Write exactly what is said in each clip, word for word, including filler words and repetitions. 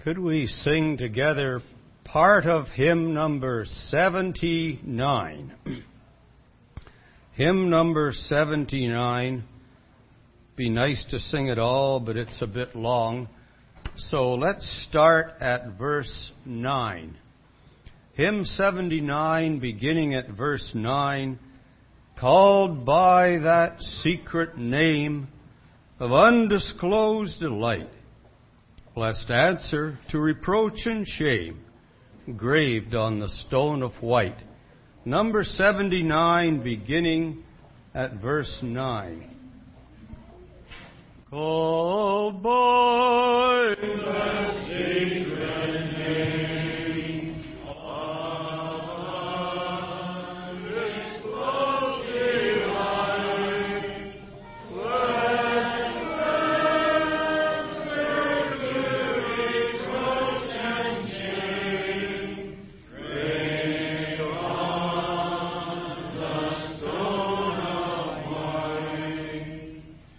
Could we sing together part of hymn number seventy-nine? Hymn number seventy-nine. Be nice to sing it all, but it's a bit long. So let's start at verse nine. Hymn seventy-nine, beginning at verse nine. Called by that secret name of undisclosed delight, blessed answer to reproach and shame, graved on the stone of white. Number seventy-nine, beginning at verse nine. Called by that secret name of undisclosed delight, blessed answer to reproach and shame, graved on the stone of white.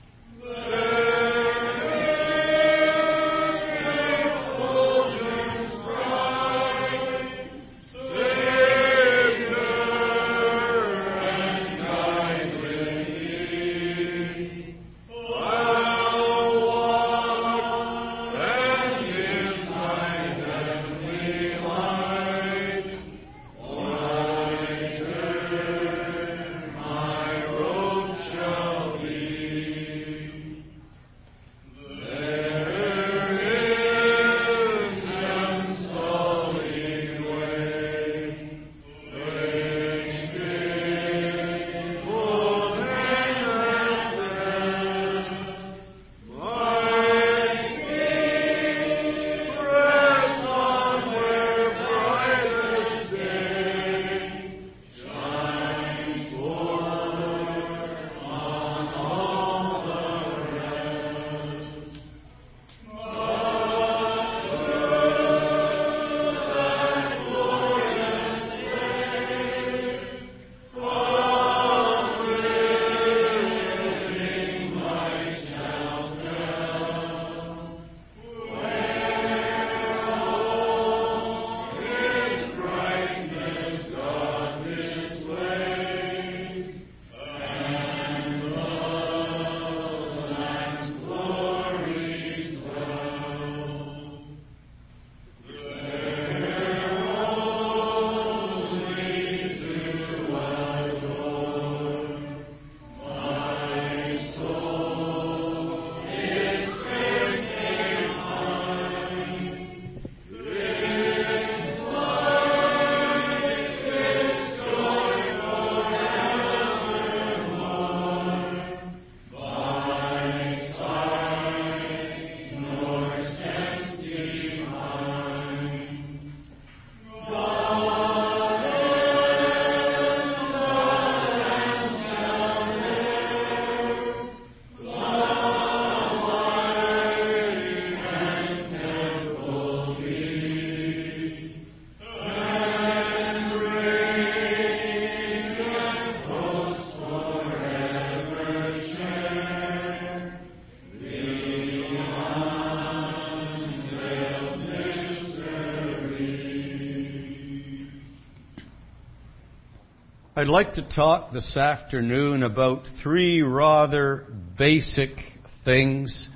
I'd like to talk this afternoon about three rather basic things,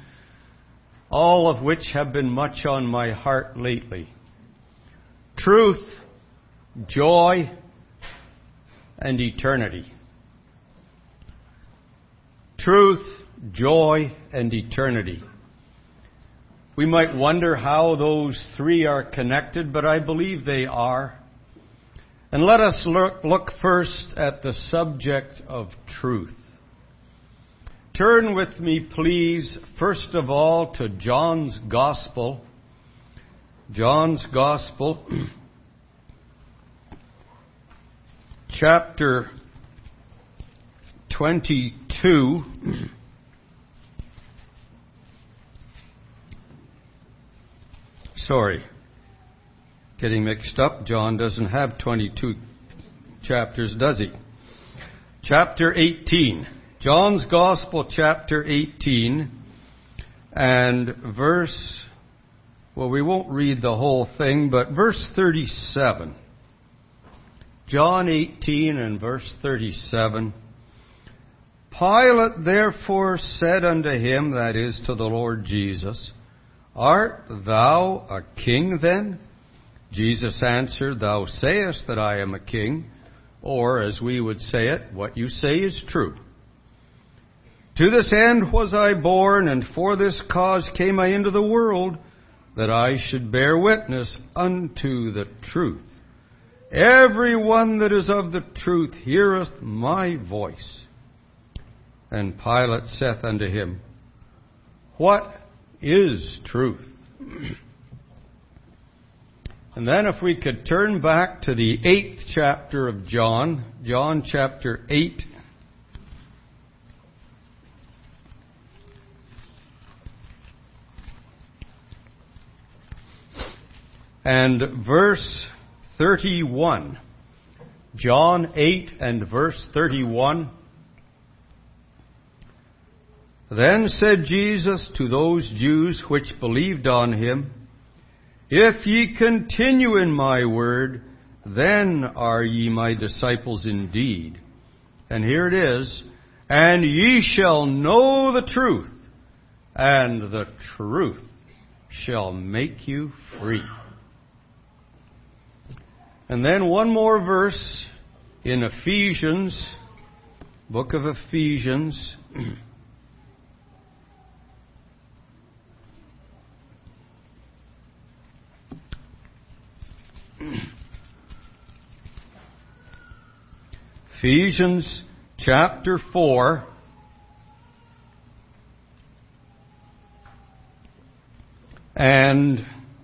all of which have been much on my heart lately. Truth, joy, and eternity. Truth, joy, and eternity. We might wonder how those three are connected, but I believe they are. And let us look, look first at the subject of truth. Turn with me, please, first of all to John's Gospel. John's Gospel, chapter twenty-two. Sorry. Getting mixed up. John doesn't have twenty-two chapters, does he? Chapter eighteen. John's Gospel, chapter eighteen, and verse Well, we won't read the whole thing, but verse thirty-seven. John eighteen and verse thirty-seven. Pilate therefore said unto him, that is, to the Lord Jesus, Art thou a king then? Jesus answered, Thou sayest that I am a king, or, as we would say it, what you say is true. To this end was I born, and for this cause came I into the world, that I should bear witness unto the truth. Every one that is of the truth heareth my voice. And Pilate saith unto him, What is truth? And then if we could turn back to the eighth chapter of John, John chapter eight. And verse thirty-one. John eight and verse thirty-one. Then said Jesus to those Jews which believed on him, If ye continue in my word, then are ye my disciples indeed. And here it is, And ye shall know the truth, and the truth shall make you free. And then one more verse in Ephesians, book of Ephesians. Ephesians chapter four. And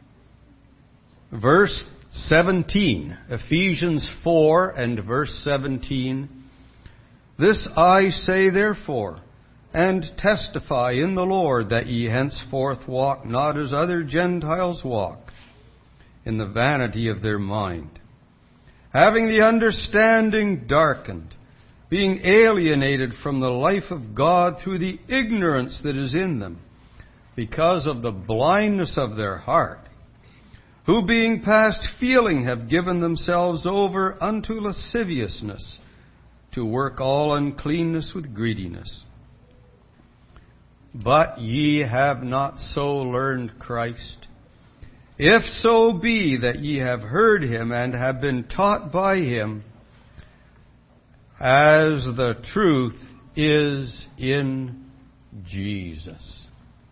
verse seventeen. Ephesians four and verse seventeen. This I say therefore, and testify in the Lord, that ye henceforth walk not as other Gentiles walk, in the vanity of their mind, having the understanding darkened, being alienated from the life of God through the ignorance that is in them, because of the blindness of their heart, who being past feeling have given themselves over unto lasciviousness, to work all uncleanness with greediness. But ye have not so learned Christ, if so be that ye have heard him and have been taught by him, as the truth is in Jesus.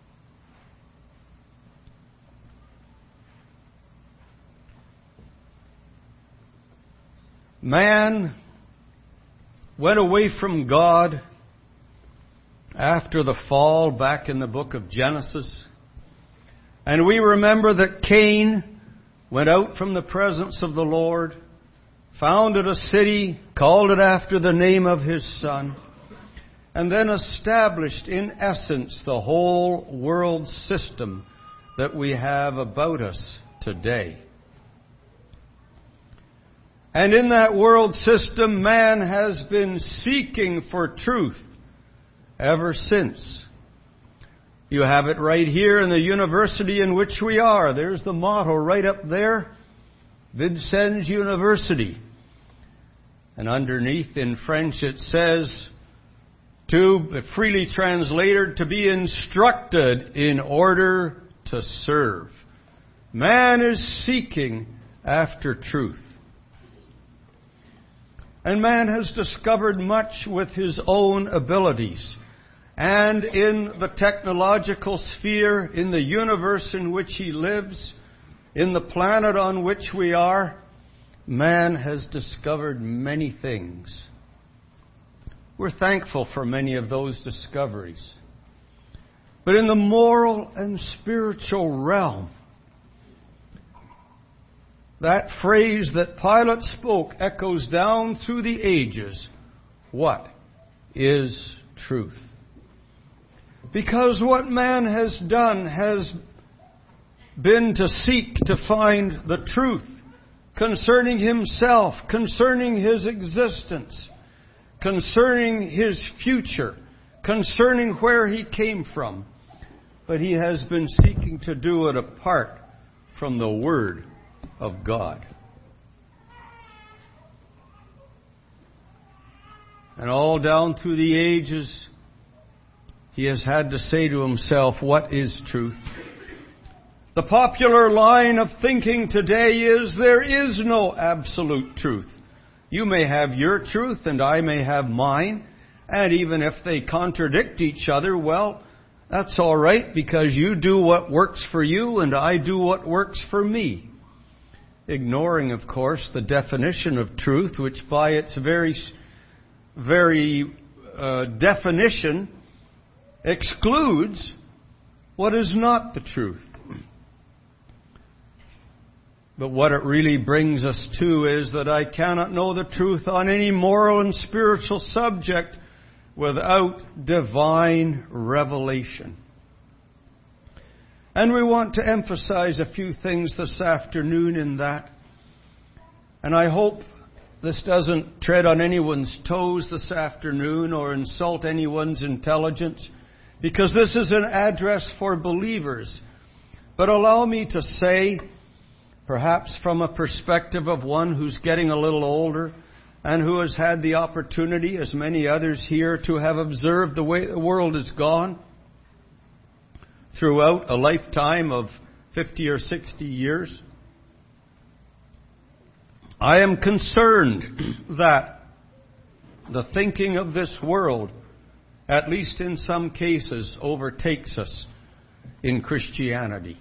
Man went away from God after the fall back in the book of Genesis. And we remember that Cain went out from the presence of the Lord, founded a city, called it after the name of his son, and then established in essence the whole world system that we have about us today. And in that world system, man has been seeking for truth ever since. You have it right here in the university in which we are. There's the motto right up there, Vincennes University. And underneath in French it says, to, freely translated, to be instructed in order to serve. Man is seeking after truth. And man has discovered much with his own abilities. And in the technological sphere, in the universe in which he lives, in the planet on which we are, man has discovered many things. We're thankful for many of those discoveries. But in the moral and spiritual realm, that phrase that Pilate spoke echoes down through the ages. What is truth? Because what man has done has been to seek to find the truth concerning himself, concerning his existence, concerning his future, concerning where he came from. But he has been seeking to do it apart from the Word of God. And all down through the ages, he has had to say to himself, what is truth? The popular line of thinking today is there is no absolute truth. You may have your truth and I may have mine. And even if they contradict each other, well, that's all right because you do what works for you and I do what works for me. Ignoring, of course, the definition of truth, which by its very, very uh, definition excludes what is not the truth. But what it really brings us to is that I cannot know the truth on any moral and spiritual subject without divine revelation. And we want to emphasize a few things this afternoon in that. And I hope this doesn't tread on anyone's toes this afternoon or insult anyone's intelligence, because this is an address for believers. But allow me to say, perhaps from a perspective of one who's getting a little older and who has had the opportunity, as many others here, to have observed the way the world has gone throughout a lifetime of fifty or sixty years. I am concerned that the thinking of this world, at least in some cases, overtakes us in Christianity.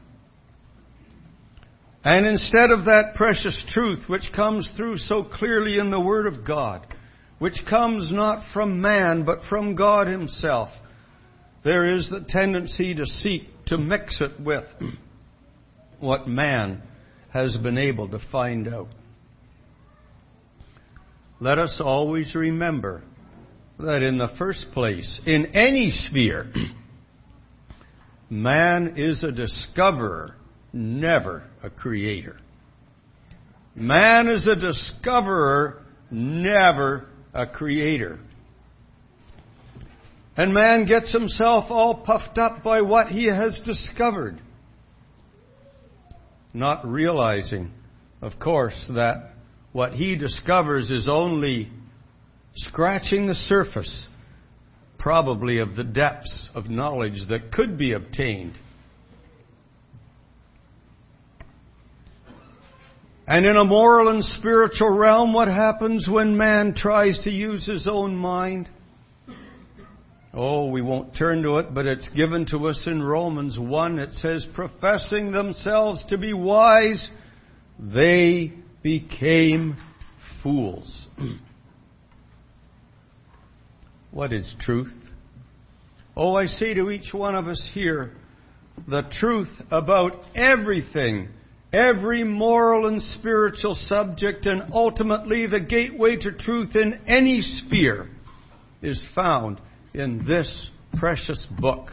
And instead of that precious truth which comes through so clearly in the Word of God, which comes not from man but from God Himself, there is the tendency to seek to mix it with what man has been able to find out. Let us always remember that in the first place, in any sphere, man is a discoverer, never a creator. Man is a discoverer, never a creator. And man gets himself all puffed up by what he has discovered, not realizing, of course, that what he discovers is only scratching the surface, probably of the depths of knowledge that could be obtained. And in a moral and spiritual realm, what happens when man tries to use his own mind? Oh, we won't turn to it, but it's given to us in Romans one. It says, professing themselves to be wise, they became fools. What is truth? Oh, I say to each one of us here, the truth about everything, every moral and spiritual subject, and ultimately the gateway to truth in any sphere, is found in this precious book.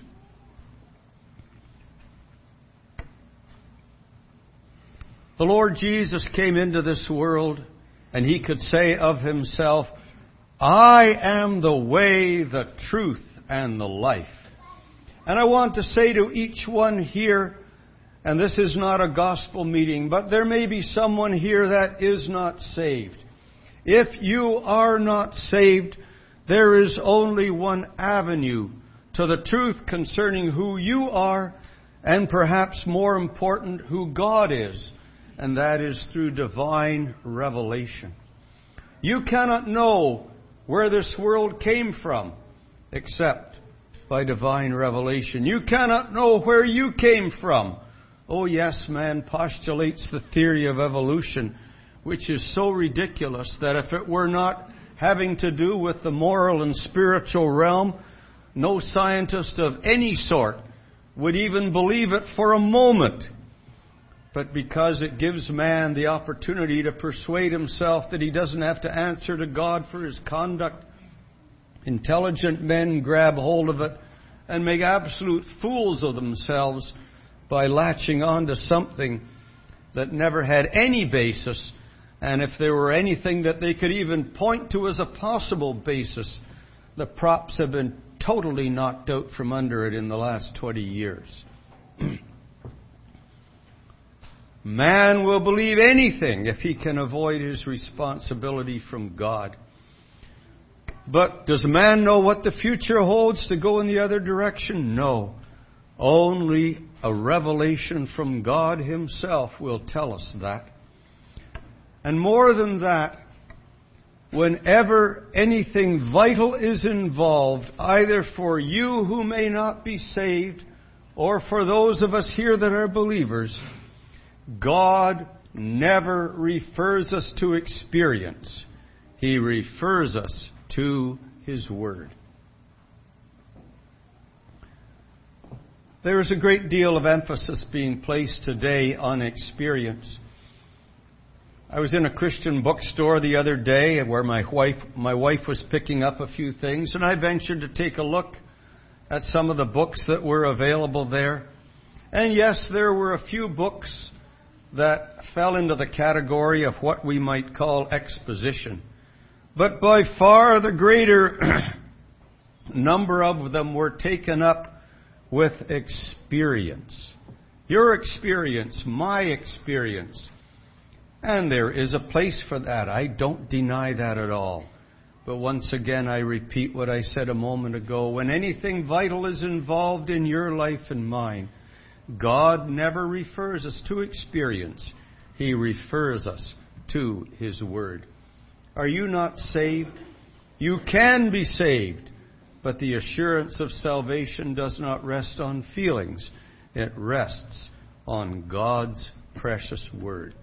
The Lord Jesus came into this world, and He could say of Himself, I am the way, the truth, and the life. And I want to say to each one here, and this is not a gospel meeting, but there may be someone here that is not saved. If you are not saved, there is only one avenue to the truth concerning who you are, and perhaps more important, who God is, and that is through divine revelation. You cannot know where this world came from except by divine revelation. You cannot know where you came from. Oh yes, man postulates the theory of evolution, which is so ridiculous that if it were not having to do with the moral and spiritual realm, no scientist of any sort would even believe it for a moment. But because it gives man the opportunity to persuade himself that he doesn't have to answer to God for his conduct, intelligent men grab hold of it and make absolute fools of themselves by latching on to something that never had any basis. And if there were anything that they could even point to as a possible basis, the props have been totally knocked out from under it in the last twenty years. Man will believe anything if he can avoid his responsibility from God. But does man know what the future holds to go in the other direction? No. Only a revelation from God Himself will tell us that. And more than that, whenever anything vital is involved, either for you who may not be saved or for those of us here that are believers, God never refers us to experience. He refers us to His Word. There is a great deal of emphasis being placed today on experience. I was in a Christian bookstore the other day where my wife, my wife was picking up a few things, and I ventured to take a look at some of the books that were available there. And yes, there were a few books that fell into the category of what we might call exposition. But by far the greater number of them were taken up with experience. Your experience, my experience. And there is a place for that. I don't deny that at all. But once again, I repeat what I said a moment ago. When anything vital is involved in your life and mine, God never refers us to experience. He refers us to His Word. Are you not saved? You can be saved. But the assurance of salvation does not rest on feelings. It rests on God's precious Word.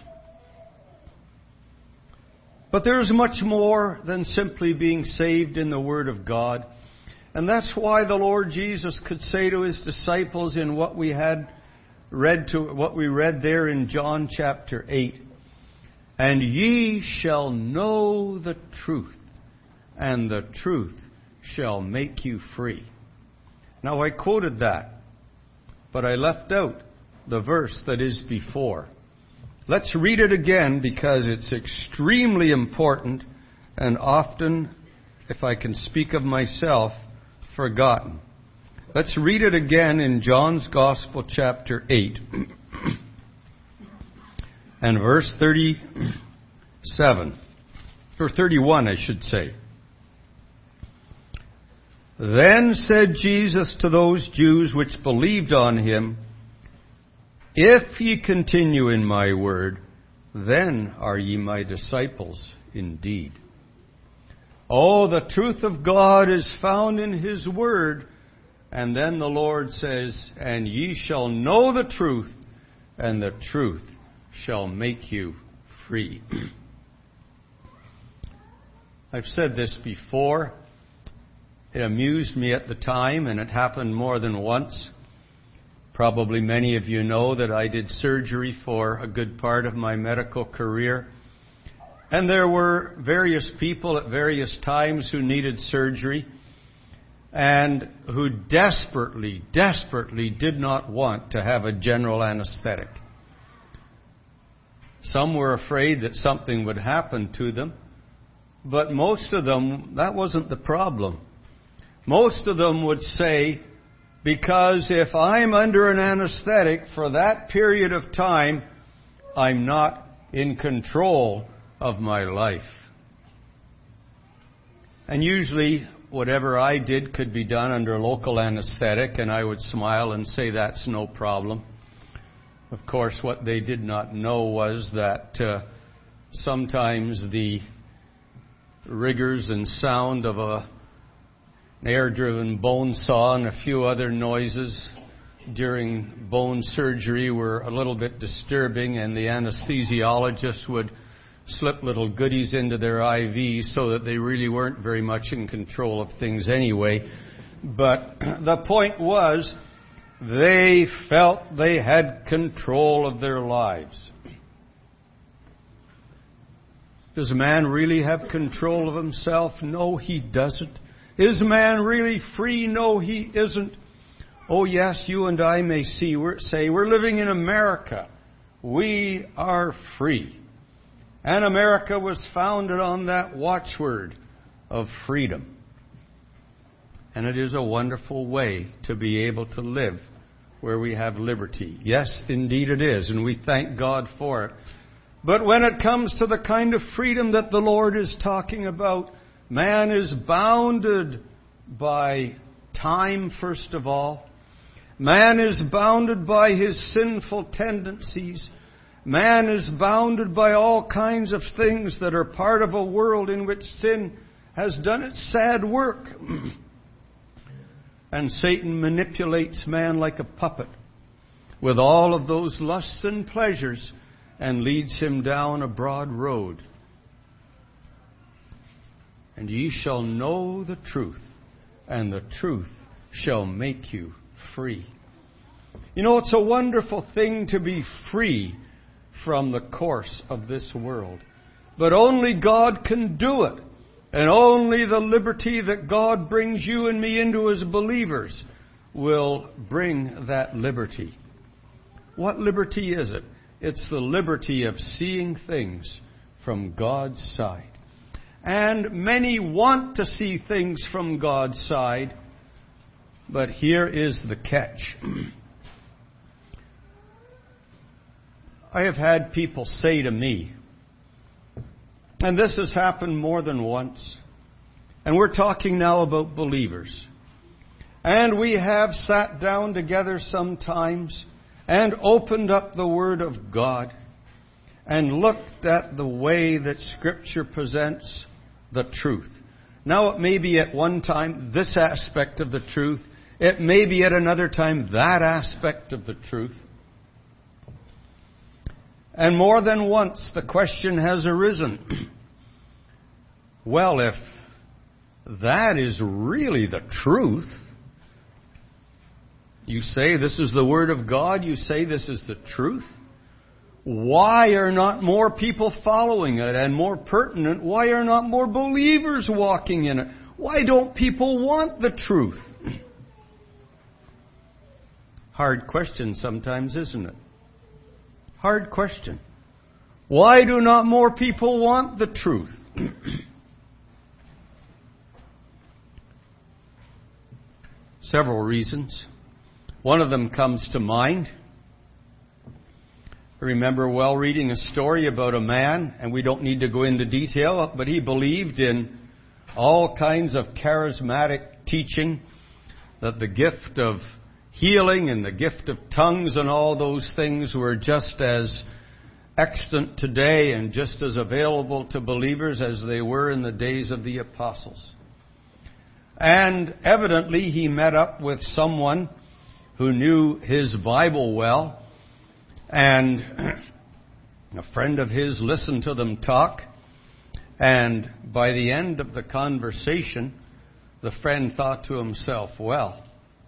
But there is much more than simply being saved in the Word of God. And that's why the Lord Jesus could say to His disciples in what we had read to what we read there in John chapter eight, "And ye shall know the truth, and the truth shall make you free." Now I quoted that, but I left out the verse that is before. Let's read it again because it's extremely important and often, if I can speak of myself, forgotten. Let's read it again in John's Gospel, chapter eight, and verse thirty-seven, or thirty-one, I should say. "Then said Jesus to those Jews which believed on Him, If ye continue in my word, then are ye my disciples indeed." Oh, the truth of God is found in His Word. And then the Lord says, "And ye shall know the truth, and the truth shall make you free." I've said this before. It amused me at the time, and it happened more than once. Probably many of you know that I did surgery for a good part of my medical career. And there were various people at various times who needed surgery and who desperately, desperately did not want to have a general anesthetic. Some were afraid that something would happen to them, but most of them, that wasn't the problem. Most of them would say, because if I'm under an anesthetic for that period of time, I'm not in control of my life. And usually, whatever I did could be done under local anesthetic, and I would smile and say that's no problem. Of course, what they did not know was that uh, sometimes the rigors and sound of a an air-driven bone saw and a few other noises during bone surgery were a little bit disturbing, and the anesthesiologist would slip little goodies into their I Vs so that they really weren't very much in control of things anyway. But the point was, they felt they had control of their lives. Does man really have control of himself? No, he doesn't. Is man really free? No, he isn't. Oh yes, you and I may see, we're, say we're living in America. We are free. And America was founded on that watchword of freedom. And it is a wonderful way to be able to live where we have liberty. Yes, indeed it is, and we thank God for it. But when it comes to the kind of freedom that the Lord is talking about, man is bounded by time, first of all. Man is bounded by his sinful tendencies. Man is bounded by all kinds of things that are part of a world in which sin has done its sad work. And Satan manipulates man like a puppet with all of those lusts and pleasures and leads him down a broad road. And ye shall know the truth, and the truth shall make you free. You know, it's a wonderful thing to be free from the course of this world. But only God can do it. And only the liberty that God brings you and me into as believers will bring that liberty. What liberty is it? It's the liberty of seeing things from God's side. And many want to see things from God's side, but here is the catch. I have had people say to me, and this has happened more than once, and we're talking now about believers, and we have sat down together sometimes and opened up the Word of God and looked at the way that Scripture presents the truth. Now it may be at one time this aspect of the truth, it may be at another time that aspect of the truth. And more than once the question has arisen, well, if that is really the truth, you say this is the Word of God, you say this is the truth, why are not more people following it? And more pertinent, why are not more believers walking in it? Why don't people want the truth? Hard question sometimes, isn't it? Hard question. Why do not more people want the truth? Several reasons. One of them comes to mind. I remember well reading a story about a man, and we don't need to go into detail, but he believed in all kinds of charismatic teaching, that the gift of healing and the gift of tongues and all those things were just as extant today and just as available to believers as they were in the days of the apostles. And evidently he met up with someone who knew his Bible well, and a friend of his listened to them talk, and by the end of the conversation, the friend thought to himself, well,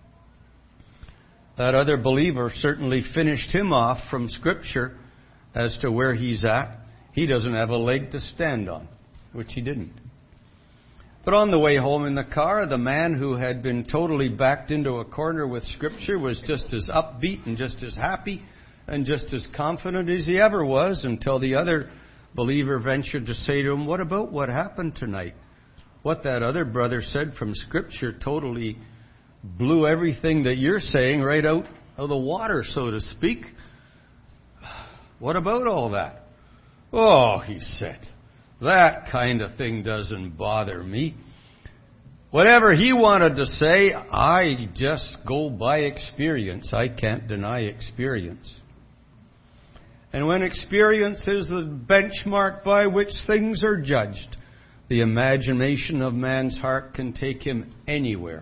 that other believer certainly finished him off from Scripture as to where he's at. He doesn't have a leg to stand on, which he didn't. But on the way home in the car, the man who had been totally backed into a corner with Scripture was just as upbeat and just as happy and just as confident as he ever was, until the other believer ventured to say to him, what about what happened tonight? What that other brother said from Scripture totally blew everything that you're saying right out of the water, so to speak. What about all that? Oh, he said, that kind of thing doesn't bother me. Whatever he wanted to say, I just go by experience. I can't deny experience. And when experience is the benchmark by which things are judged, the imagination of man's heart can take him anywhere.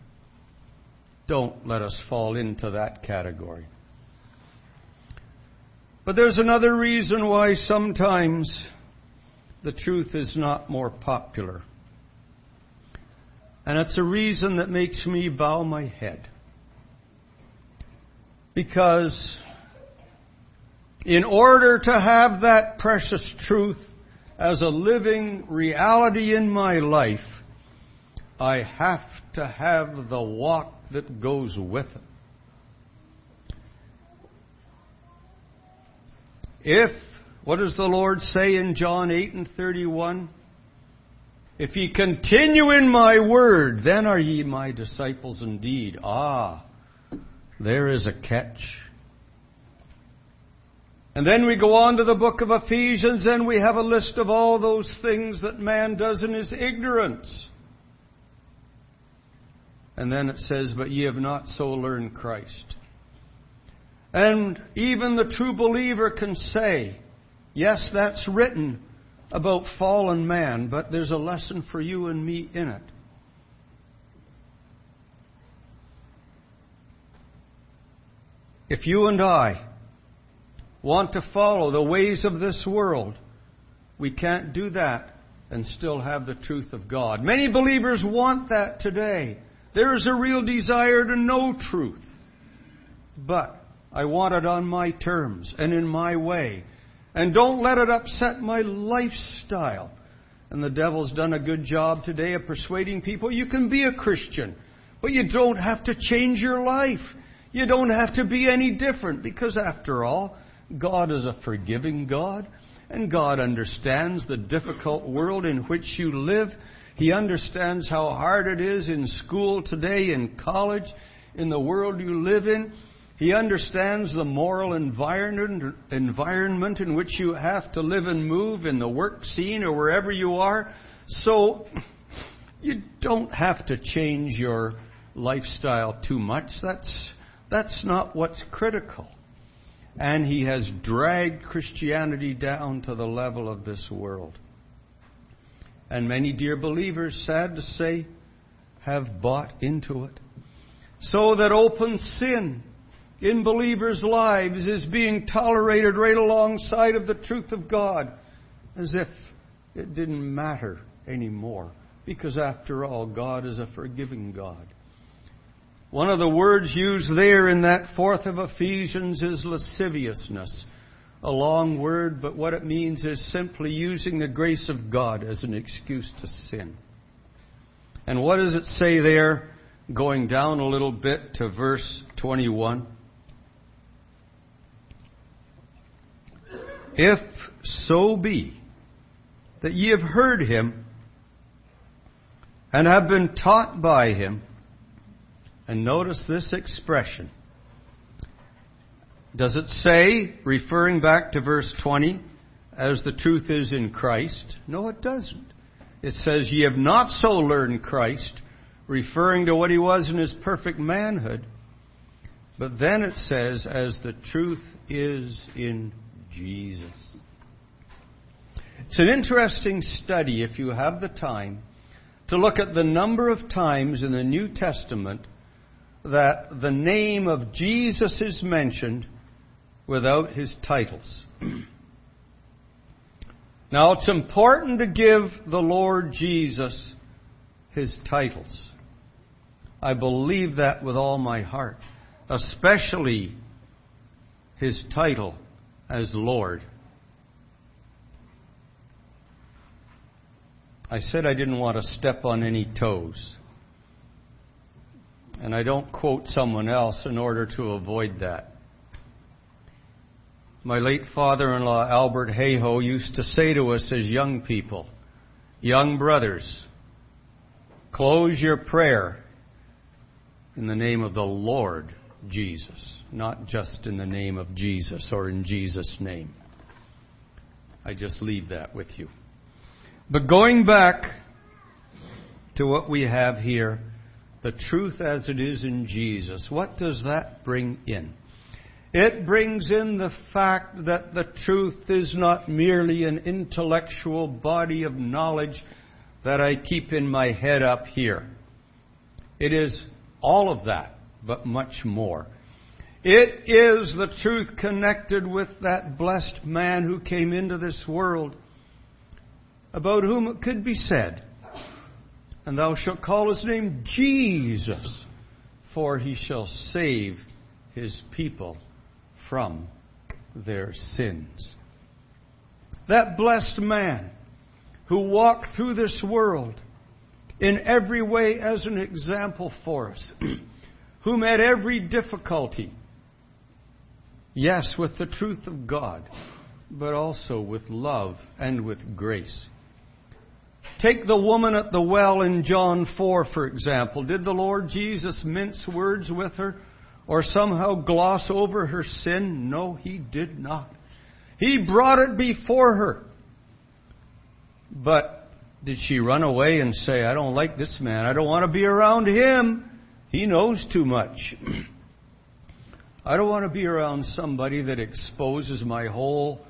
Don't let us fall into that category. But there's another reason why sometimes the truth is not more popular. And it's a reason that makes me bow my head. Because in order to have that precious truth as a living reality in my life, I have to have the walk that goes with it. If, what does the Lord say in John eight and thirty-one? If ye continue in my word, then are ye my disciples indeed. Ah, there is a catch. And then we go on to the book of Ephesians, and we have a list of all those things that man does in his ignorance. And then it says, but ye have not so learned Christ. And even the true believer can say, yes, that's written about fallen man, but there's a lesson for you and me in it. If you and I want to follow the ways of this world, we can't do that and still have the truth of God. Many believers want that today. There is a real desire to know truth. But I want it on my terms and in my way. And don't let it upset my lifestyle. And the devil's done a good job today of persuading people you can be a Christian, but you don't have to change your life. You don't have to be any different, because after all, God is a forgiving God, and God understands the difficult world in which you live. He understands how hard it is in school today, in college, in the world you live in. He understands the moral environment, environment in which you have to live and move, in the work scene or wherever you are. So you don't have to change your lifestyle too much. That's, that's not what's critical. And he has dragged Christianity down to the level of this world. And many dear believers, sad to say, have bought into it. So that open sin in believers' lives is being tolerated right alongside of the truth of God, as if it didn't matter anymore. Because after all, God is a forgiving God. One of the words used there in that fourth of Ephesians is lasciviousness. A long word, but what it means is simply using the grace of God as an excuse to sin. And what does it say there, going down a little bit to verse twenty-one? If so be that ye have heard him and have been taught by him. And notice this expression. Does it say, referring back to verse twenty, as the truth is in Christ? No, it doesn't. It says, ye have not so learned Christ, referring to what he was in his perfect manhood. But then it says, as the truth is in Jesus. It's an interesting study, if you have the time, to look at the number of times in the New Testament that the name of Jesus is mentioned without his titles. Now, it's important to give the Lord Jesus his titles. I believe that with all my heart, especially his title as Lord. I said I didn't want to step on any toes. And I don't quote someone else in order to avoid that. My late father-in-law, Albert Hayhoe, used to say to us as young people, young brothers, close your prayer in the name of the Lord Jesus, not just in the name of Jesus or in Jesus' name. I just leave that with you. But going back to what we have here, the truth as it is in Jesus, what does that bring in? It brings in the fact that the truth is not merely an intellectual body of knowledge that I keep in my head up here. It is all of that, but much more. It is the truth connected with that blessed man who came into this world, about whom it could be said, and thou shalt call his name Jesus, for he shall save his people from their sins. That blessed man who walked through this world in every way as an example for us, who met every difficulty, yes, with the truth of God, but also with love and with grace. Take the woman at the well in John four, for example. Did the Lord Jesus mince words with her? or somehow gloss over her sin? No, He did not. He brought it before her. But did she run away and say, I don't like this man, I don't want to be around him, he knows too much. I don't want to be around somebody that exposes my whole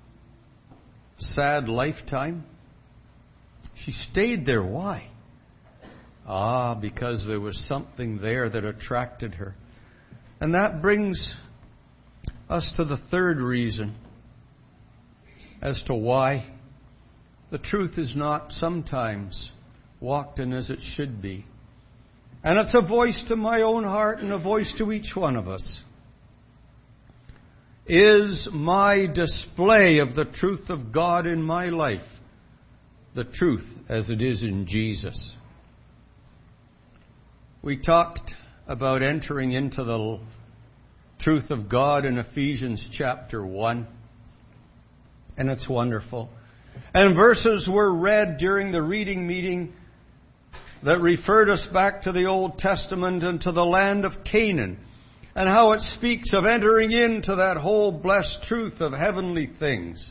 sad lifetime? She stayed there. Why? Ah, because there was something there that attracted her. And that brings us to the third reason as to why the truth is not sometimes walked in as it should be. And it's a voice to my own heart and a voice to each one of us. Is my display of the truth of God in my life the truth as it is in Jesus? We talked about entering into the truth of God in Ephesians chapter one. And it's wonderful. And verses were read during the reading meeting that referred us back to the Old Testament and to the land of Canaan, and how it speaks of entering into that whole blessed truth of heavenly things.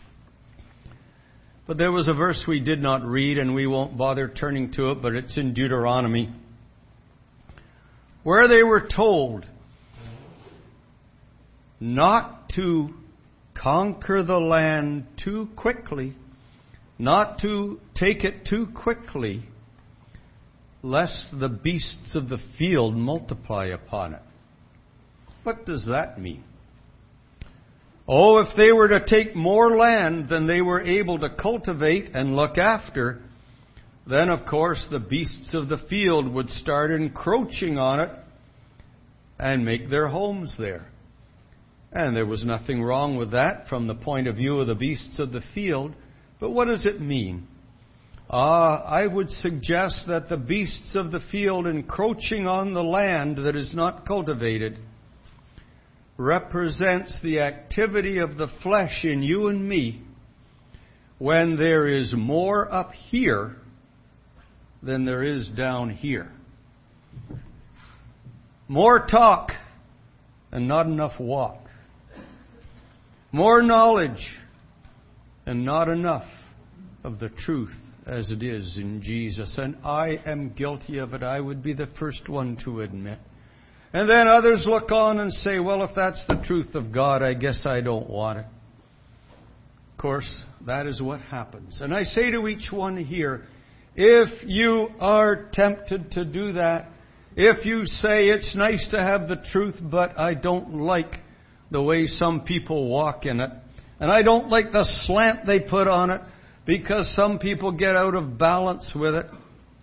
But there was a verse we did not read, and we won't bother turning to it, but it's in Deuteronomy, where they were told not to conquer the land too quickly, not to take it too quickly, lest the beasts of the field multiply upon it. What does that mean? Oh, if they were to take more land than they were able to cultivate and look after, then of course the beasts of the field would start encroaching on it and make their homes there. And there was nothing wrong with that from the point of view of the beasts of the field. But what does it mean? Ah, uh, I would suggest that the beasts of the field encroaching on the land that is not cultivated represents the activity of the flesh in you and me when there is more up here than there is down here. More talk and not enough walk. More knowledge and not enough of the truth as it is in Jesus. And I am guilty of it. I would be the first one to admit. And then others look on and say, well, if that's the truth of God, I guess I don't want it. Of course, that is what happens. And I say to each one here, if you are tempted to do that, if you say it's nice to have the truth, but I don't like the way some people walk in it, and I don't like the slant they put on it, because some people get out of balance with it.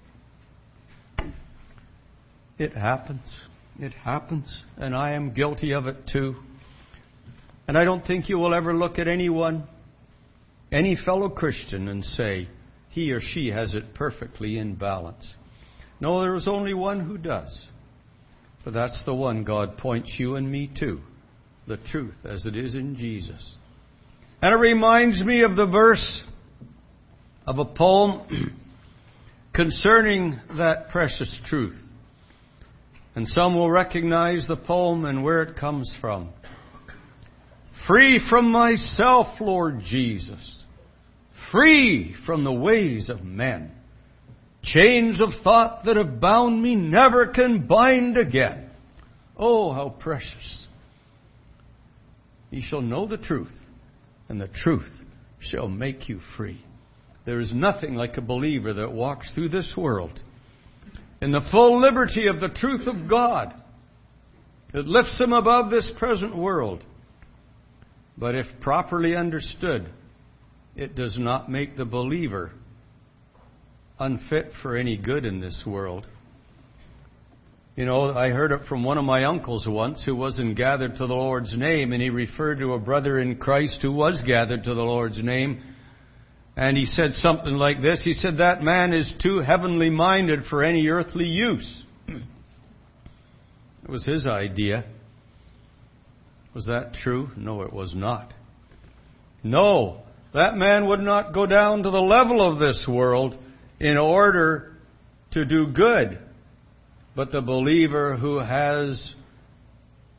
It happens. It happens. And I am guilty of it too. And I don't think you will ever look at anyone, any fellow Christian, and say, he or she has it perfectly in balance. No, there is only one who does. But that's the one God points you and me to. The truth as it is in Jesus. And it reminds me of the verse of a poem concerning that precious truth. And some will recognize the poem and where it comes from. Free from myself, Lord Jesus. Free from the ways of men. Chains of thought that have bound me never can bind again. Oh, how precious. Ye shall know the truth, and the truth shall make you free. There is nothing like a believer that walks through this world in the full liberty of the truth of God. It lifts him above this present world. But if properly understood, it does not make the believer unfit for any good in this world. You know, I heard it from one of my uncles once who wasn't gathered to the Lord's name, and he referred to a brother in Christ who was gathered to the Lord's name. And he said something like this. He said, that man is too heavenly minded for any earthly use. It was his idea. Was that true? No, it was not. No, that man would not go down to the level of this world in order to do good. But the believer who has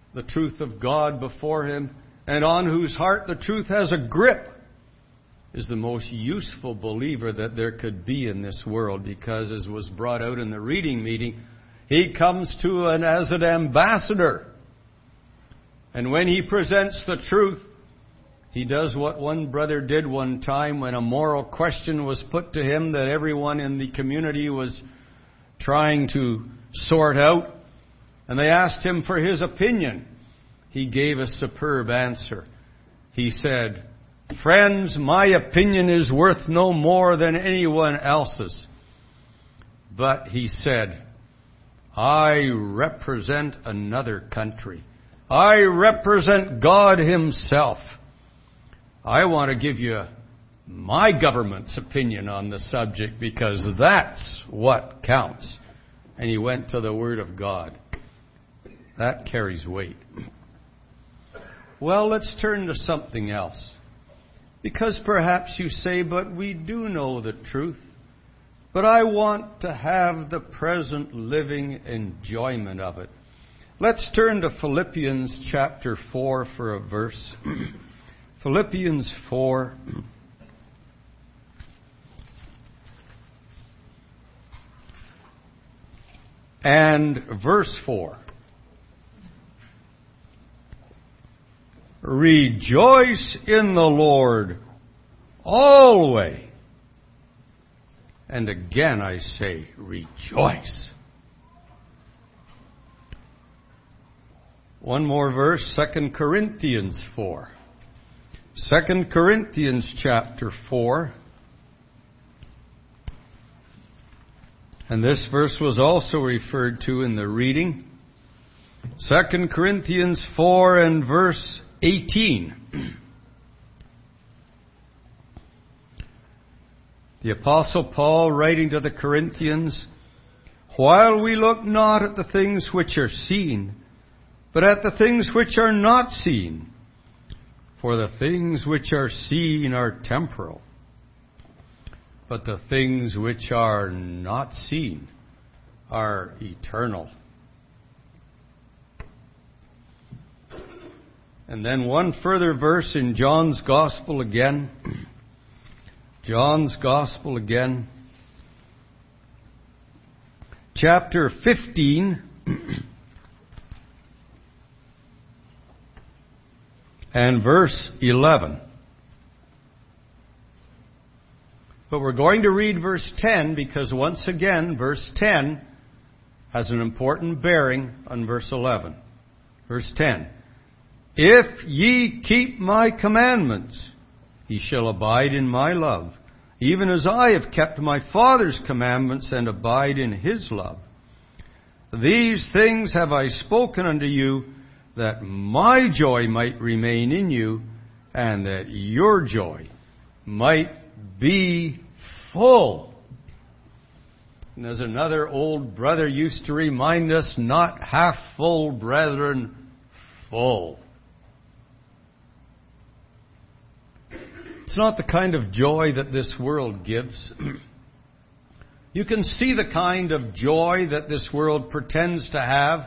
the truth of God before him, and on whose heart the truth has a grip, is the most useful believer that there could be in this world, because, as was brought out in the reading meeting, he comes to an as an ambassador. And when he presents the truth, he does what one brother did one time when a moral question was put to him that everyone in the community was trying to sort out. And they asked him for his opinion. He gave a superb answer. He said, "Friends, my opinion is worth no more than anyone else's." But he said, "I represent another country. I represent God Himself. I want to give you my government's opinion on the subject, because that's what counts." And he went to the Word of God. That carries weight. Well, let's turn to something else. Because perhaps you say, "But we do know the truth. But I want to have the present living enjoyment of it." Let's turn to Philippians chapter four for a verse. Philippians four. And verse four. "Rejoice in the Lord always." And again I say, rejoice. One more verse, Second Corinthians four. Second Corinthians chapter four. And this verse was also referred to in the reading. Second Corinthians four and verse eighteen. The Apostle Paul, writing to the Corinthians, "While we look not at the things which are seen, but at the things which are not seen. For the things which are seen are temporal, but the things which are not seen are eternal." And then one further verse in John's Gospel again. John's Gospel again. Chapter fifteen. And verse eleven. But we're going to read verse ten, because once again, verse ten has an important bearing on verse eleven. Verse ten. "If ye keep my commandments, ye shall abide in my love, even as I have kept my Father's commandments and abide in His love. These things have I spoken unto you, that my joy might remain in you, and that your joy might be full." And as another old brother used to remind us, not half full, brethren, full. It's not the kind of joy that this world gives. You can see the kind of joy that this world pretends to have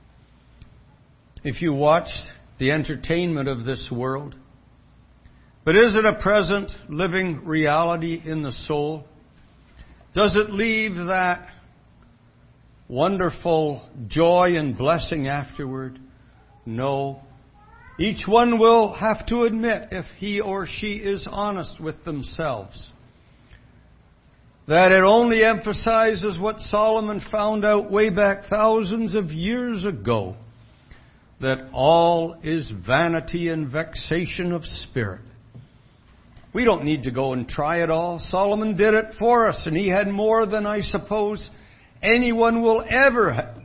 if you watch the entertainment of this world. But is it a present living reality in the soul? Does it leave that wonderful joy and blessing afterward? No. Each one will have to admit, if he or she is honest with themselves, that it only emphasizes what Solomon found out way back thousands of years ago, that all is vanity and vexation of spirit. We don't need to go and try it all. Solomon did it for us, and he had more than I suppose anyone will ever have.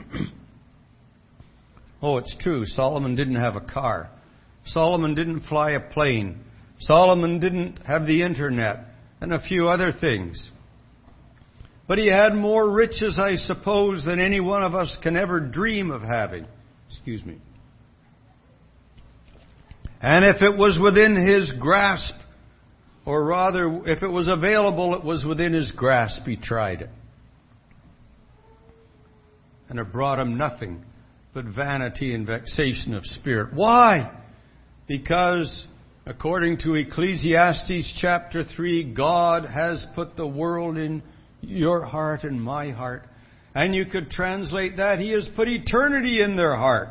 Oh, it's true. Solomon didn't have a car. Solomon didn't fly a plane. Solomon didn't have the internet and a few other things. But he had more riches, I suppose, than any one of us can ever dream of having. Excuse me. And if it was within his grasp, or rather, if it was available, it was within his grasp, he tried it. And it brought him nothing but vanity and vexation of spirit. Why? Because, according to Ecclesiastes chapter three, God has put the world in your heart and my heart. And you could translate that, He has put eternity in their heart.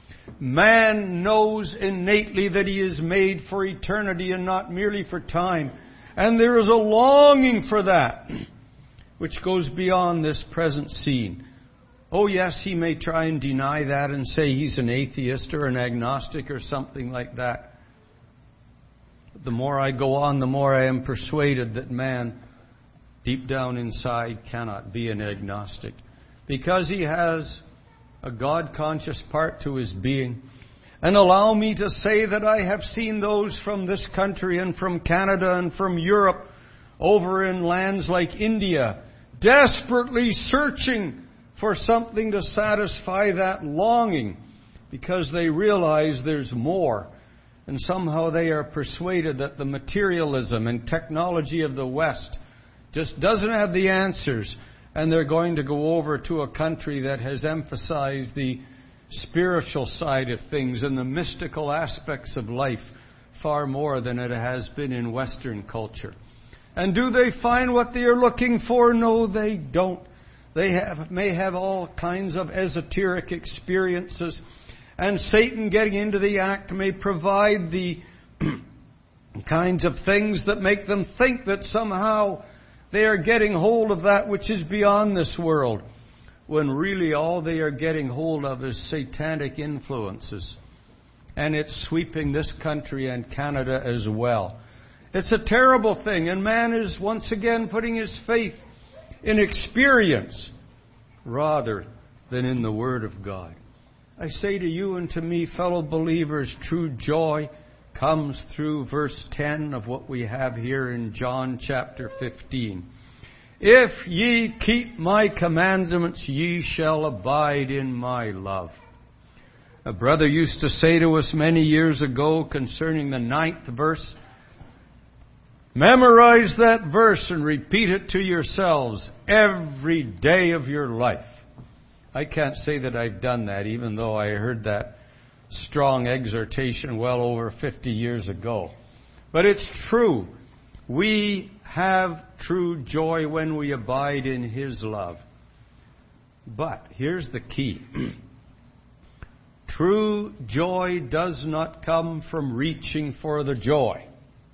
Man knows innately that he is made for eternity and not merely for time. And there is a longing for that, which goes beyond this present scene. Oh yes, he may try and deny that and say he's an atheist or an agnostic or something like that. But the more I go on, the more I am persuaded that man, deep down inside, cannot be an agnostic. Because he has a God-conscious part to his being. And allow me to say that I have seen those from this country and from Canada and from Europe over in lands like India desperately searching for something to satisfy that longing because they realize there's more. And somehow they are persuaded that the materialism and technology of the West just doesn't have the answers. And they're going to go over to a country that has emphasized the spiritual side of things and the mystical aspects of life far more than it has been in Western culture. And do they find what they are looking for? No, they don't. They have, may have all kinds of esoteric experiences, and Satan getting into the act may provide the kinds of things that make them think that somehow they are getting hold of that which is beyond this world, when really all they are getting hold of is satanic influences. And it's sweeping this country and Canada as well. It's a terrible thing, and man is once again putting his faith in experience rather than in the Word of God. I say to you and to me, fellow believers, true joy comes through verse ten of what we have here in John chapter fifteen. If ye keep my commandments, ye shall abide in my love. A brother used to say to us many years ago concerning the ninth verse, memorize that verse and repeat it to yourselves every day of your life. I can't say that I've done that, even though I heard that strong exhortation well over fifty years ago. But it's true. We have true joy when we abide in His love. But here's the key. True joy does not come from reaching for the joy.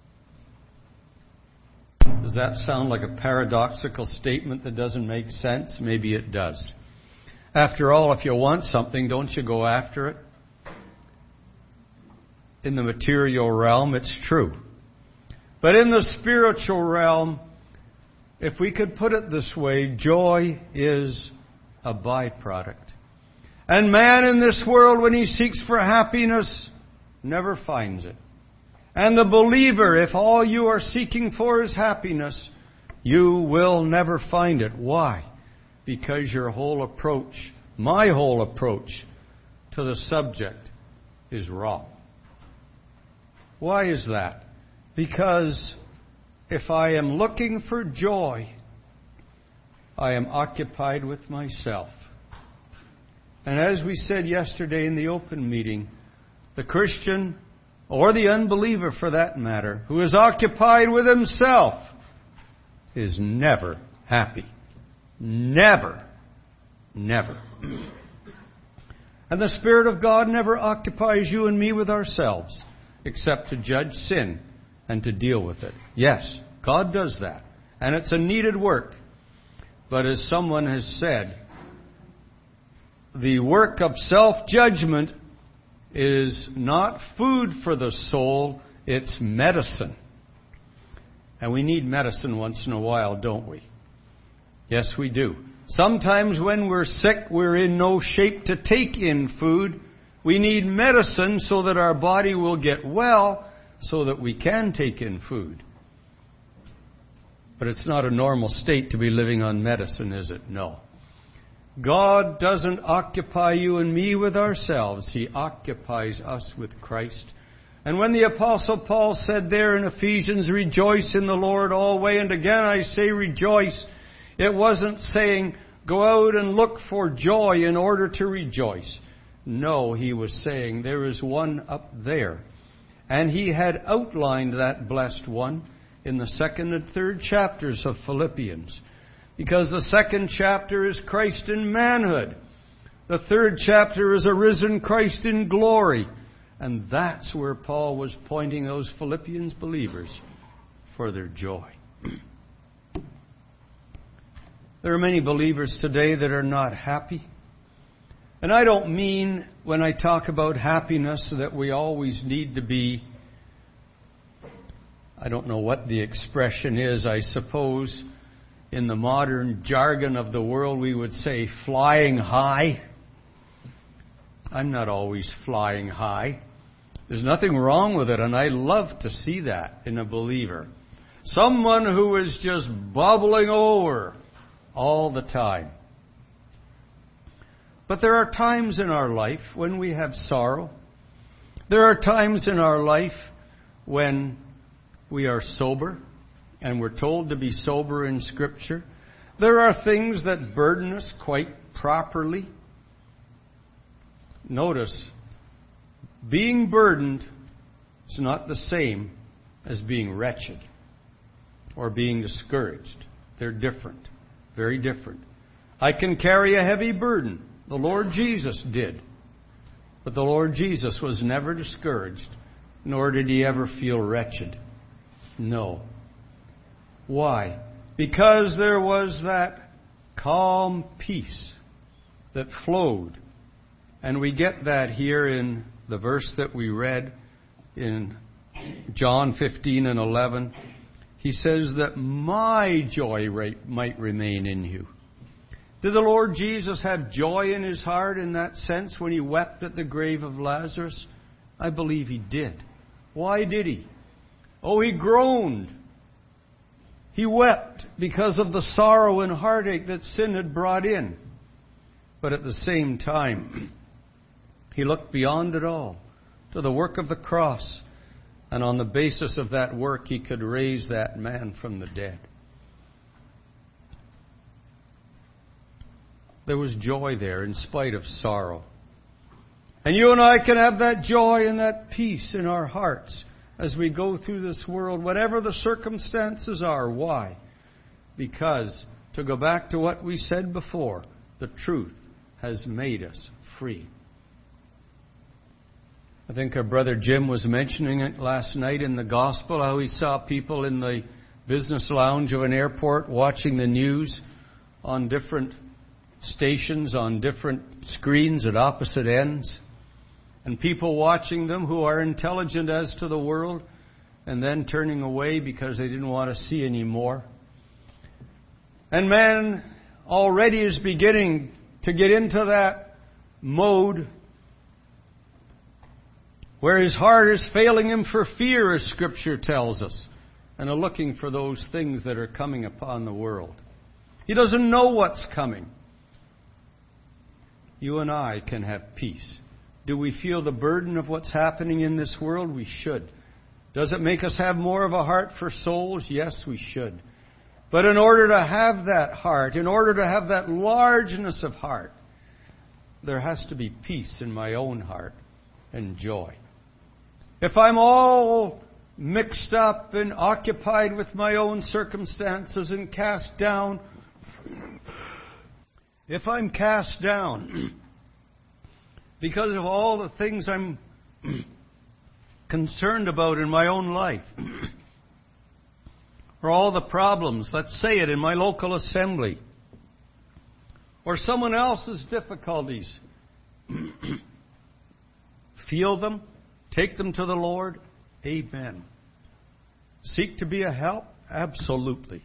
Does that sound like a paradoxical statement that doesn't make sense? Maybe it does. After all, if you want something, don't you go after it? In the material realm, it's true. But in the spiritual realm, if we could put it this way, joy is a byproduct. And man in this world, when he seeks for happiness, never finds it. And the believer, if all you are seeking for is happiness, you will never find it. Why? Because your whole approach, my whole approach to the subject is wrong. Why is that? Because if I am looking for joy, I am occupied with myself. And as we said yesterday in the open meeting, the Christian, or the unbeliever for that matter, who is occupied with himself, is never happy. Never. Never. And the Spirit of God never occupies you and me with ourselves, except to judge sin and to deal with it. Yes, God does that. And it's a needed work. But as someone has said, the work of self-judgment is not food for the soul, it's medicine. And we need medicine once in a while, don't we? Yes, we do. Sometimes when we're sick, we're in no shape to take in food. We need medicine so that our body will get well, so that we can take in food. But it's not a normal state to be living on medicine, is it? No. God doesn't occupy you and me with ourselves. He occupies us with Christ. And when the Apostle Paul said there in Ephesians, rejoice in the Lord always, and again I say rejoice, it wasn't saying go out and look for joy in order to rejoice. No, he was saying, there is one up there. And he had outlined that blessed one in the second and third chapters of Philippians. Because the second chapter is Christ in manhood. The third chapter is a risen Christ in glory. And that's where Paul was pointing those Philippians believers for their joy. There are many believers today that are not happy. And I don't mean, when I talk about happiness, that we always need to be, I don't know what the expression is, I suppose, in the modern jargon of the world we would say flying high. I'm not always flying high. There's nothing wrong with it, and I love to see that in a believer. Someone who is just bubbling over all the time. But there are times in our life when we have sorrow. There are times in our life when we are sober, and we're told to be sober in Scripture. There are things that burden us quite properly. Notice, being burdened is not the same as being wretched or being discouraged. They're different, very different. I can carry a heavy burden. The Lord Jesus did. But the Lord Jesus was never discouraged, nor did he ever feel wretched. No. Why? Because there was that calm peace that flowed. And we get that here in the verse that we read in John fifteen and eleven. He says that my joy might remain in you. Did the Lord Jesus have joy in his heart in that sense when he wept at the grave of Lazarus? I believe he did. Why did he? Oh, he groaned. He wept because of the sorrow and heartache that sin had brought in. But at the same time, he looked beyond it all to the work of the cross. And on the basis of that work, he could raise that man from the dead. There was joy there in spite of sorrow. And you and I can have that joy and that peace in our hearts as we go through this world, whatever the circumstances are. Why? Because, to go back to what we said before, the truth has made us free. I think our brother Jim was mentioning it last night in the gospel, how he saw people in the business lounge of an airport watching the news on different stations, on different screens at opposite ends, and people watching them who are intelligent as to the world and then turning away because they didn't want to see any more. And man already is beginning to get into that mode where his heart is failing him for fear, as Scripture tells us, and are looking for those things that are coming upon the world. He doesn't know what's coming. You and I can have peace. Do we feel the burden of what's happening in this world? We should. Does it make us have more of a heart for souls? Yes, we should. But in order to have that heart, in order to have that largeness of heart, there has to be peace in my own heart and joy. If I'm all mixed up and occupied with my own circumstances and cast down, if I'm cast down because of all the things I'm concerned about in my own life, or all the problems, let's say it, in my local assembly, or someone else's difficulties, feel them, take them to the Lord, amen. Seek to be a help, absolutely.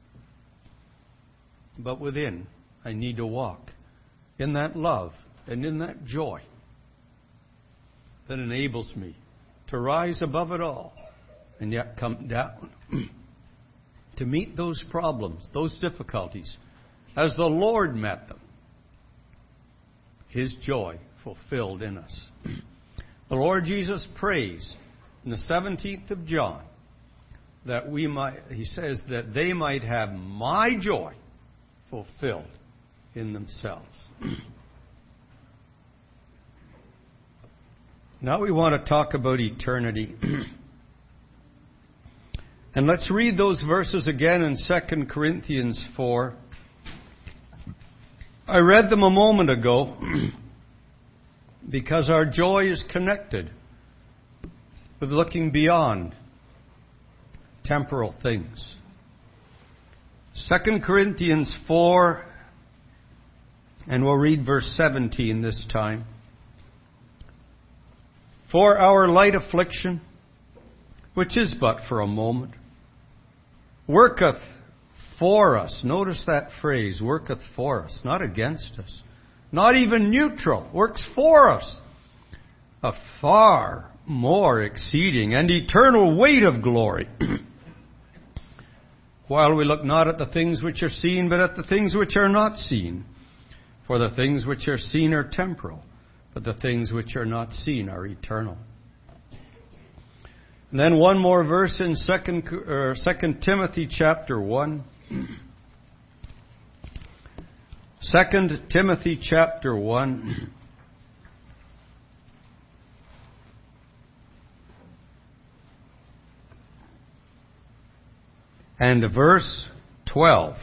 But within, I need to walk in that love and in that joy that enables me to rise above it all and yet come down to meet those problems, those difficulties, as the Lord met them. His joy fulfilled in us. The Lord Jesus prays in the seventeenth of John that we might, he says, that they might have my joy fulfilled in themselves. Now we want to talk about eternity. And let's read those verses again in Second Corinthians four. I read them a moment ago because our joy is connected with looking beyond temporal things. Second Corinthians four, and we'll read verse seventeen this time. For our light affliction, which is but for a moment, worketh for us. Notice that phrase, worketh for us, not against us. Not even neutral, works for us. A far more exceeding and eternal weight of glory. While we look not at the things which are seen, but at the things which are not seen. For the things which are seen are temporal, but the things which are not seen are eternal. And then one more verse in Second, or Second Timothy chapter one. Second Timothy chapter one. And verse twelve.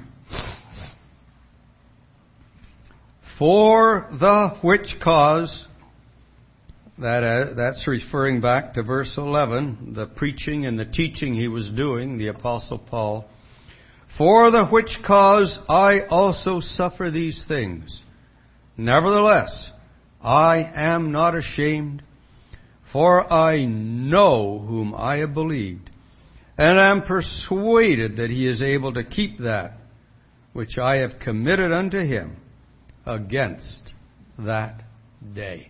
For the which cause, that uh, that's referring back to verse eleven, the preaching and the teaching he was doing, the Apostle Paul. For the which cause I also suffer these things. Nevertheless, I am not ashamed, for I know whom I have believed, and am persuaded that he is able to keep that which I have committed unto him against that day.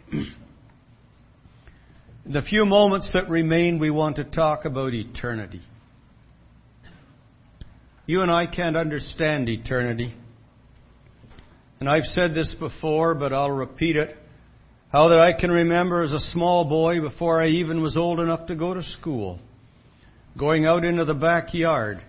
In the few moments that remain, we want to talk about eternity. You and I can't understand eternity. And I've said this before, but I'll repeat it. How that I can remember as a small boy, before I even was old enough to go to school, going out into the backyard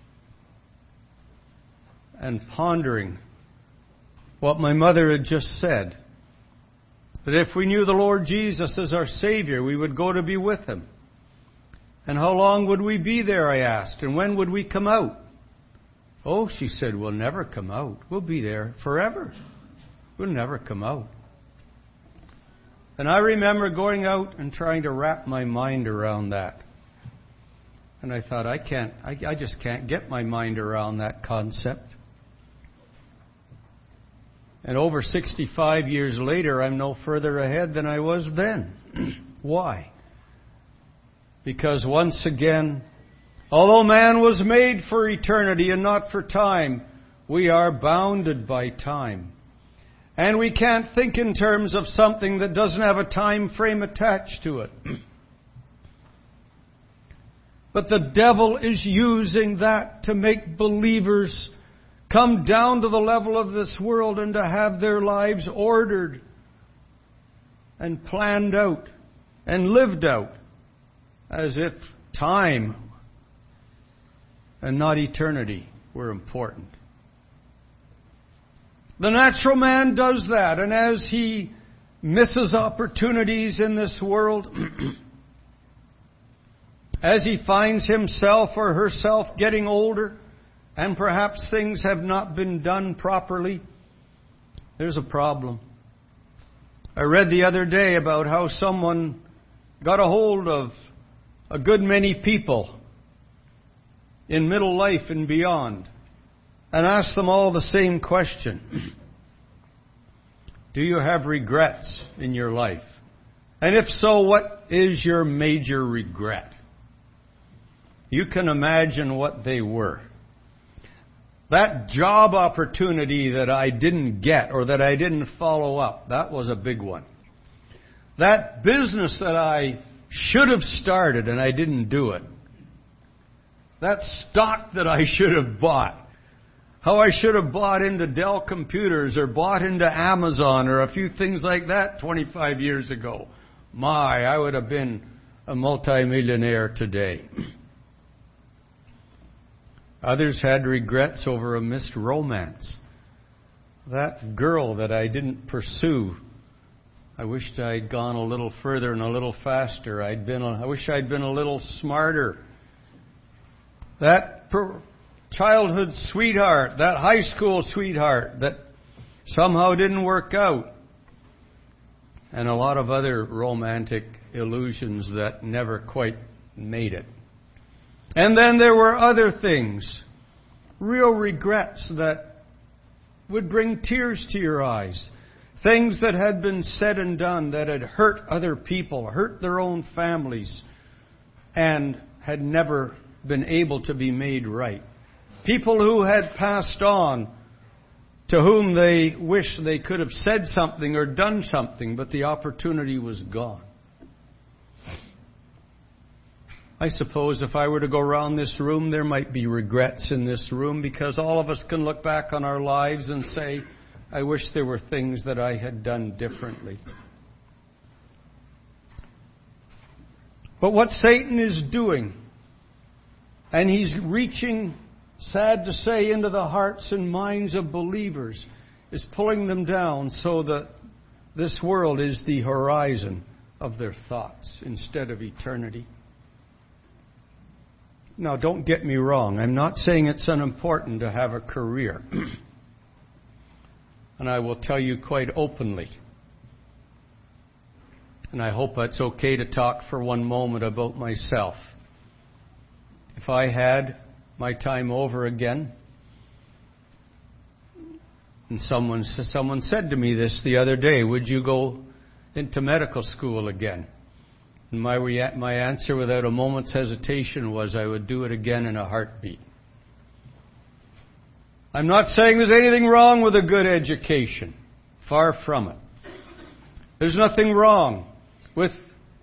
and pondering what my mother had just said. That if we knew the Lord Jesus as our Savior, we would go to be with Him. And how long would we be there, I asked, and when would we come out? Oh, she said, we'll never come out. We'll be there forever. We'll never come out. And I remember going out and trying to wrap my mind around that. And I thought, I can't, I, I just can't get my mind around that concept. And over sixty-five years later, I'm no further ahead than I was then. Why? Because once again, although man was made for eternity and not for time, we are bounded by time. And we can't think in terms of something that doesn't have a time frame attached to it. But the devil is using that to make believers come down to the level of this world and to have their lives ordered and planned out and lived out as if time and not eternity were important. The natural man does that, and as he misses opportunities in this world, as he finds himself or herself getting older, and perhaps things have not been done properly, there's a problem. I read the other day about how someone got a hold of a good many people in middle life and beyond, and asked them all the same question. Do you have regrets in your life? And if so, what is your major regret? You can imagine what they were. That job opportunity that I didn't get or that I didn't follow up, that was a big one. That business that I should have started and I didn't do it. That stock that I should have bought. How I should have bought into Dell Computers or bought into Amazon or a few things like that twenty-five years ago. My, I would have been a multimillionaire today. Others had regrets over a missed romance. That girl that I didn't pursue. I wished I'd gone a little further and a little faster. I'd been. A, I wish I'd been a little smarter. That per- childhood sweetheart, that high school sweetheart that somehow didn't work out, and a lot of other romantic illusions that never quite made it. And then there were other things, real regrets that would bring tears to your eyes. Things that had been said and done that had hurt other people, hurt their own families, and had never been able to be made right. People who had passed on, to whom they wish they could have said something or done something, but the opportunity was gone. I suppose if I were to go around this room, there might be regrets in this room, because all of us can look back on our lives and say, I wish there were things that I had done differently. But what Satan is doing, and he's reaching, sad to say, into the hearts and minds of believers, is pulling them down so that this world is the horizon of their thoughts instead of eternity. Now, don't get me wrong. I'm not saying it's unimportant to have a career. And I will tell you quite openly, and I hope it's okay to talk for one moment about myself. If I had my time over again, and someone someone said to me this the other day, would you go into medical school again? And my rea- my answer without a moment's hesitation was I would do it again in a heartbeat. I'm not saying there's anything wrong with a good education. Far from it. There's nothing wrong with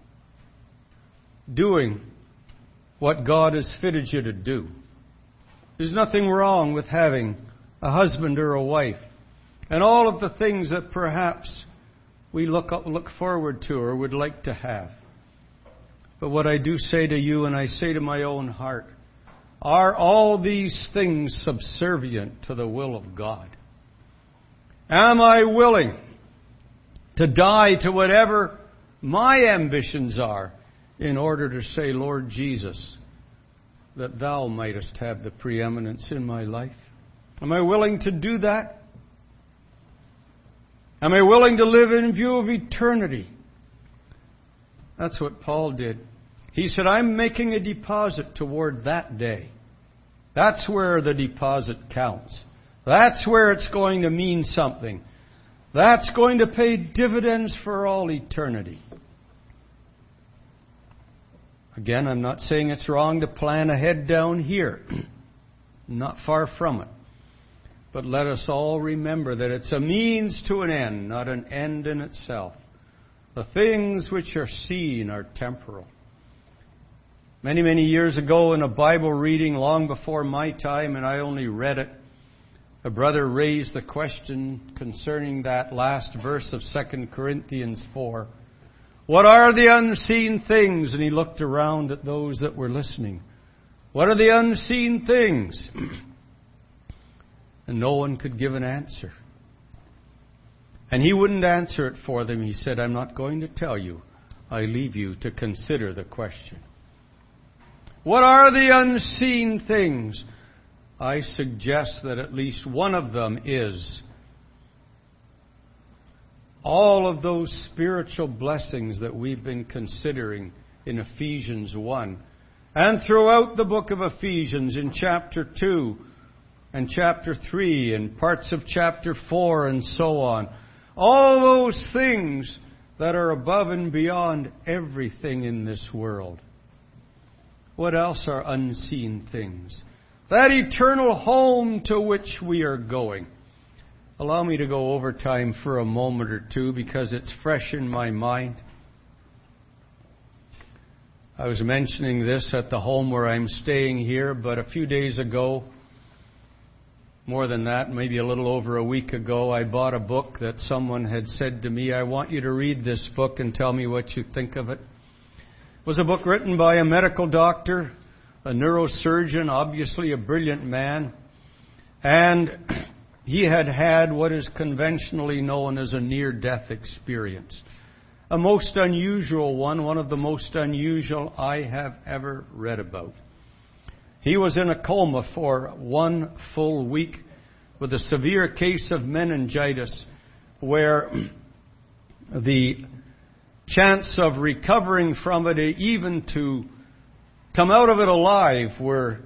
doing what God has fitted you to do. There's nothing wrong with having a husband or a wife and all of the things that perhaps we look up, look forward to or would like to have. But what I do say to you, and I say to my own heart, are all these things subservient to the will of God? Am I willing to die to whatever my ambitions are in order to say, Lord Jesus, that Thou mightest have the preeminence in my life? Am I willing to do that? Am I willing to live in view of eternity? That's what Paul did. He said, I'm making a deposit toward that day. That's where the deposit counts. That's where it's going to mean something. That's going to pay dividends for all eternity. Again, I'm not saying it's wrong to plan ahead down here. Not far from it. But let us all remember that it's a means to an end, not an end in itself. The things which are seen are temporal. Many, many years ago in a Bible reading long before my time, and I only read it, a brother raised the question concerning that last verse of Second Corinthians four. What are the unseen things? And he looked around at those that were listening. What are the unseen things? And no one could give an answer. And he wouldn't answer it for them. He said, I'm not going to tell you. I leave you to consider the question. What are the unseen things? I suggest that at least one of them is all of those spiritual blessings that we've been considering in Ephesians one. And throughout the book of Ephesians in chapter two and chapter three and parts of chapter four and so on. All those things that are above and beyond everything in this world. What else are unseen things? That eternal home to which we are going. Allow me to go over time for a moment or two because it's fresh in my mind. I was mentioning this at the home where I'm staying here, but a few days ago, more than that, maybe a little over a week ago, I bought a book that someone had said to me, I want you to read this book and tell me what you think of it. It was a book written by a medical doctor, a neurosurgeon, obviously a brilliant man, and he had had what is conventionally known as a near-death experience. a most unusual one, one of the most unusual I have ever read about. He was in a coma for one full week with a severe case of meningitis, where the chance of recovering from it, even to come out of it alive, were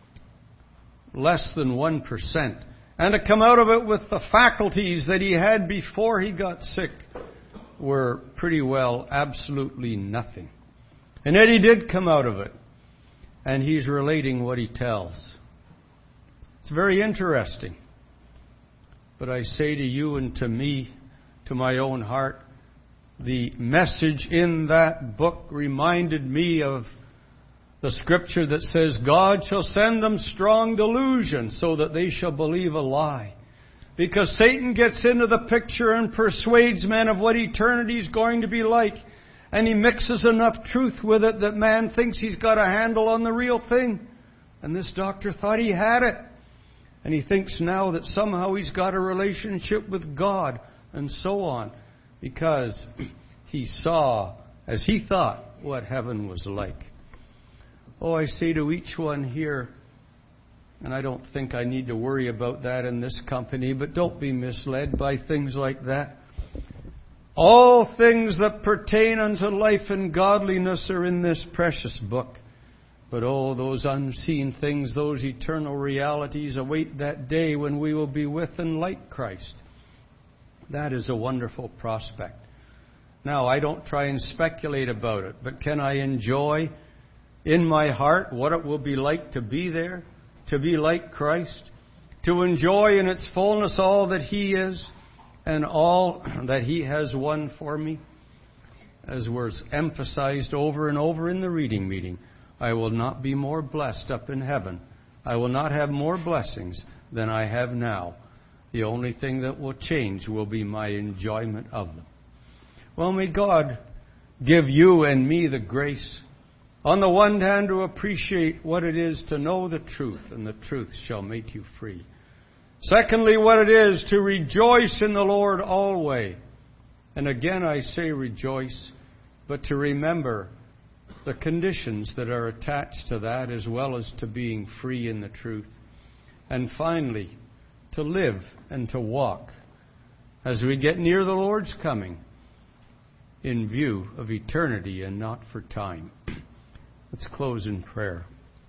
less than one percent. And to come out of it with the faculties that he had before he got sick were pretty well absolutely nothing. And yet he did come out of it. And he's relating what he tells. It's very interesting. But I say to you and to me, to my own heart, the message in that book reminded me of the scripture that says, God shall send them strong delusion so that they shall believe a lie. Because Satan gets into the picture and persuades men of what eternity is going to be like. And he mixes enough truth with it that man thinks he's got a handle on the real thing. And this doctor thought he had it. And he thinks now that somehow he's got a relationship with God and so on. Because he saw, as he thought, what heaven was like. Oh, I say to each one here, and I don't think I need to worry about that in this company, but don't be misled by things like that. All things that pertain unto life and godliness are in this precious book. But oh, those unseen things, those eternal realities await that day when we will be with and like Christ. That is a wonderful prospect. Now, I don't try and speculate about it, but can I enjoy in my heart what it will be like to be there, to be like Christ, to enjoy in its fullness all that He is and all that He has won for me? As was emphasized over and over in the reading meeting, I will not be more blessed up in heaven. I will not have more blessings than I have now. The only thing that will change will be my enjoyment of them. Well, may God give you and me the grace, on the one hand, to appreciate what it is to know the truth, and the truth shall make you free. Secondly, what it is to rejoice in the Lord always. And again I say rejoice, but to remember the conditions that are attached to that, as well as to being free in the truth. And finally, to live and to walk as we get near the Lord's coming in view of eternity and not for time. Let's close in prayer.